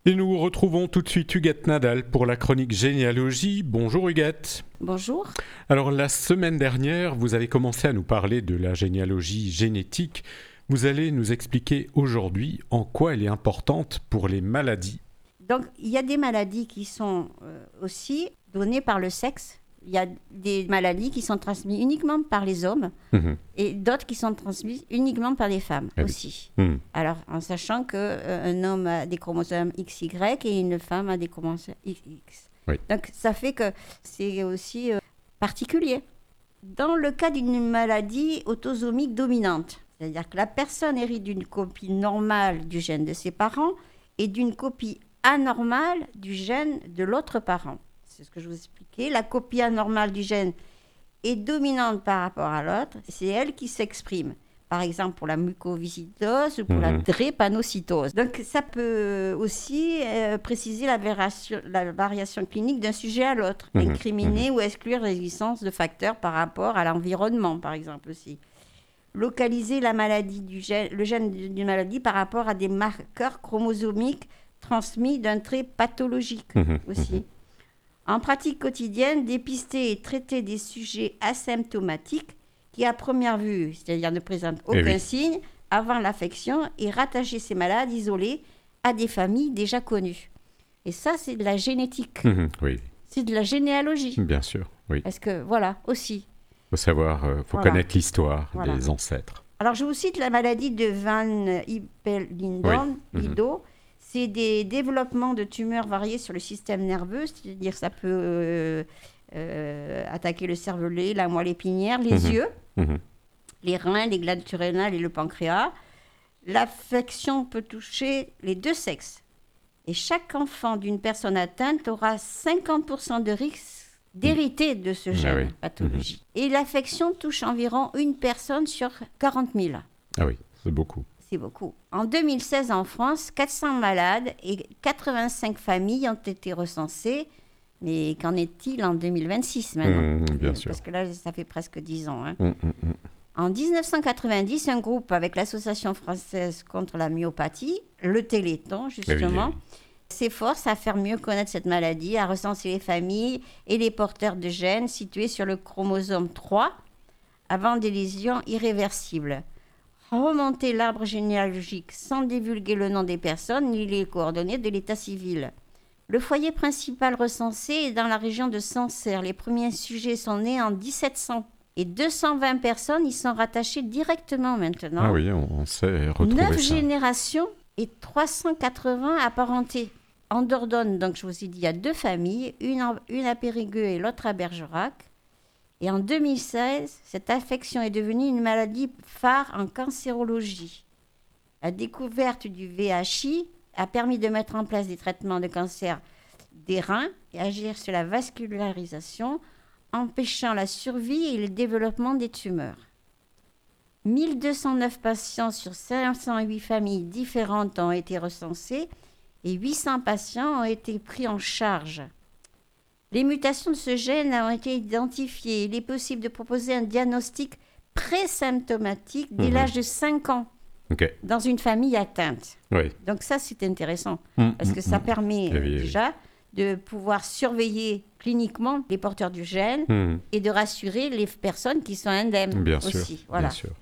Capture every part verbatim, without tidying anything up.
Et nous retrouvons tout de suite Huguette Nadal pour la chronique généalogie. Bonjour Huguette. Bonjour. Alors la semaine dernière, vous avez commencé à nous parler de la généalogie génétique. Vous allez nous expliquer aujourd'hui en quoi elle est importante pour les maladies. Donc il y a des maladies qui sont euh, aussi données par le sexe. Il y a des maladies qui sont transmises uniquement par les hommes mmh. et d'autres qui sont transmises uniquement par les femmes ah aussi. Oui. Mmh. Alors, en sachant qu'un euh, homme a des chromosomes X Y et une femme a des chromosomes X X. Oui. Donc, ça fait que c'est aussi euh, particulier. Dans le cas d'une maladie autosomique dominante, c'est-à-dire que la personne hérite d'une copie normale du gène de ses parents et d'une copie anormale du gène de l'autre parent. C'est ce que je vous expliquais. La copie anormale du gène est dominante par rapport à l'autre. C'est elle qui s'exprime. Par exemple, pour la mucoviscidose ou pour mmh. la drépanocytose. Donc, ça peut aussi euh, préciser la variation, la variation clinique d'un sujet à l'autre. Mmh. Incriminer mmh. ou exclure l'existence de facteurs par rapport à l'environnement, par exemple aussi. Localiser la maladie du gène, le gène d'une maladie par rapport à des marqueurs chromosomiques transmis d'un trait pathologique mmh. aussi. Mmh. En pratique quotidienne, dépister et traiter des sujets asymptomatiques qui, à première vue, c'est-à-dire ne présentent aucun oui. signe avant l'affection, et rattacher ces malades isolés à des familles déjà connues. Et ça, c'est de la génétique. Mmh, oui. C'est de la généalogie. Bien sûr, oui. Parce que, voilà, aussi. Il faut savoir, il euh, faut voilà. connaître l'histoire voilà. des ancêtres. Alors, je vous cite la maladie de Van Hippel-Lindau. Oui. Mmh. C'est des développements de tumeurs variés sur le système nerveux, c'est-à-dire que ça peut euh, euh, attaquer le cervelet, la moelle épinière, les mmh. yeux, mmh. les reins, les glandes surrénales et le pancréas. L'affection peut toucher les deux sexes. Et chaque enfant d'une personne atteinte aura cinquante pour cent de risque d'hériter de ce gène ah oui. pathologie. Mmh. Et l'affection touche environ une personne sur quarante mille. Ah oui, c'est beaucoup. C'est beaucoup. En deux mille seize, en France, quatre cents malades et quatre-vingt-cinq familles ont été recensées. Mais qu'en est-il en deux mille vingt-six maintenant ? Mmh, bien sûr. Parce que là, ça fait presque dix ans. Hein. Mmh, mmh. En dix-neuf cent quatre-vingt-dix, un groupe avec l'Association française contre la myopathie, le Téléthon justement, oui, oui. s'efforce à faire mieux connaître cette maladie, à recenser les familles et les porteurs de gènes situés sur le chromosome trois avant des lésions irréversibles. Remonter l'arbre généalogique sans divulguer le nom des personnes ni les coordonnées de l'état civil. Le foyer principal recensé est dans la région de Sancerre. Les premiers sujets sont nés en dix-sept cents et deux cent vingt personnes y sont rattachées directement maintenant. Ah oui, on, on sait retrouver Neuf ça. générations et trois cent quatre-vingts apparentés. En Dordogne, donc je vous ai dit, il y a deux familles, une, en, une à Périgueux et l'autre à Bergerac. Et en deux mille seize, cette affection est devenue une maladie phare en cancérologie. La découverte du V H I a permis de mettre en place des traitements de cancer des reins et agir sur la vascularisation, empêchant la survie et le développement des tumeurs. mille deux cent neuf patients sur cinq cent huit familles différentes ont été recensés et huit cents patients ont été pris en charge. Les mutations de ce gène ont été identifiées. Il est possible de proposer un diagnostic pré-symptomatique dès mmh. l'âge de cinq ans okay. dans une famille atteinte. Oui. Donc ça, c'est intéressant mmh. parce que ça mmh. permet oui, euh, oui, déjà oui. de pouvoir surveiller cliniquement les porteurs du gène mmh. et de rassurer les personnes qui sont indemnes bien aussi. Sûr, voilà. bien sûr.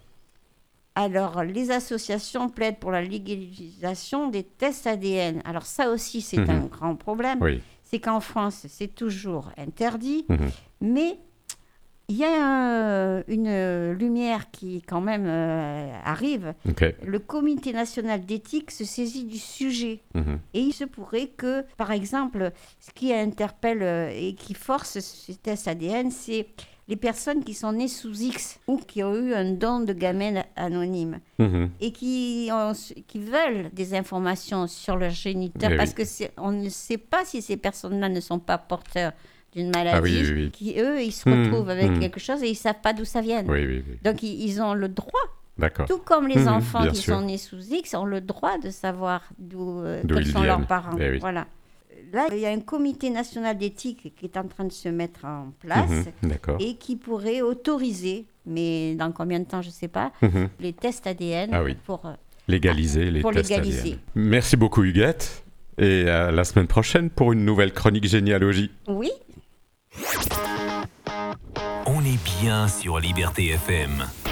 Alors, les associations plaident pour la légalisation des tests A D N. Alors ça aussi, c'est mmh. un grand problème. Oui. C'est qu'en France, c'est toujours interdit, mmh. mais il y a un, une lumière qui quand même euh, arrive. Okay. Le Comité national d'éthique se saisit du sujet. Mmh. Et il se pourrait que, par exemple, ce qui interpelle et qui force ces tests A D N, c'est les personnes qui sont nées sous X ou qui ont eu un don de gamètes anonyme mmh. et qui, ont, qui veulent des informations sur leur géniteur, eh parce oui. qu'on ne sait pas si ces personnes-là ne sont pas porteurs d'une maladie, ah oui, oui, oui. qui, eux, ils se retrouvent mmh, avec mmh. quelque chose et ils ne savent pas d'où ça vient. Oui, oui, oui. Donc, ils, ils ont le droit, D'accord. tout comme les mmh, enfants qui sûr. sont nés sous X ont le droit de savoir d'où, euh, d'où quels ils sont viennent. leurs parents. Eh oui. Voilà. Là, il y a un comité national d'éthique qui est en train de se mettre en place mmh, et qui pourrait autoriser, mais dans combien de temps, je ne sais pas, mmh. les tests A D N ah oui. pour légaliser les pour tests légaliser. A D N. Merci beaucoup Huguette. Et à la semaine prochaine pour une nouvelle chronique généalogie. Oui. On est bien sur Liberté F M.